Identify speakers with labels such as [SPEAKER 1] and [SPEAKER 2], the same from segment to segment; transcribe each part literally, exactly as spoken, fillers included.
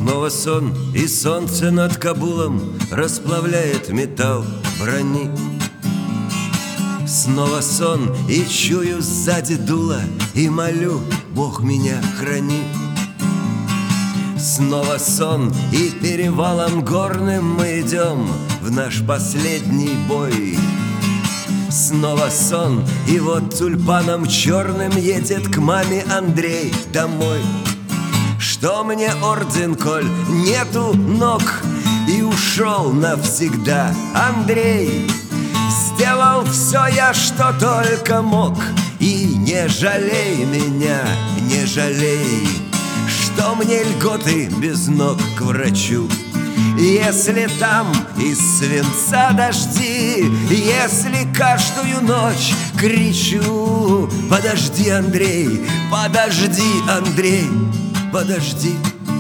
[SPEAKER 1] Снова сон, и солнце над Кабулом расплавляет металл брони. Снова сон, и чую сзади дуло, и молю: Бог меня храни. Снова сон, и перевалом горным мы идем в наш последний бой. Снова сон, и вот тюльпаном черным едет к маме Андрей домой. Что мне орден, коль нету ног, и ушел навсегда Андрей. Сделал все я, что только мог, и не жалей меня, не жалей, что мне льготы без ног к врачу. Если там из свинца дожди, если каждую ночь кричу: подожди, Андрей, подожди, Андрей, подожди.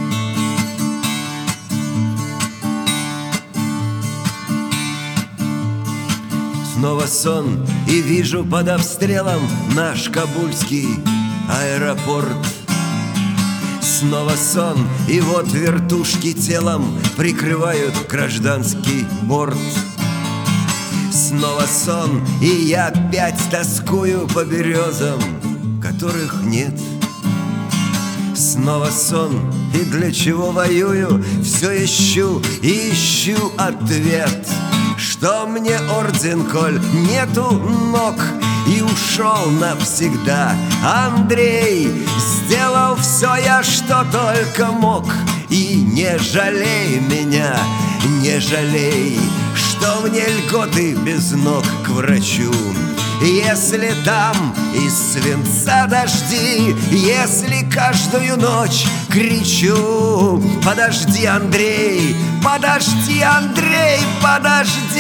[SPEAKER 1] Снова сон, и вижу под обстрелом наш кабульский аэропорт. Снова сон, и вот вертушки телом прикрывают гражданский борт. Снова сон, и я опять тоскую по березам, которых нет. Снова сон, и для чего воюю, все ищу и ищу ответ. Что мне орден, коль нету ног, и ушел навсегда Андрей. Сделал все я, что только мог, и не жалей меня, не жалей, что мне льготы без ног к врачу. Если там из свинца дожди, если каждую ночь кричу: подожди, Андрей, подожди, Андрей, подожди.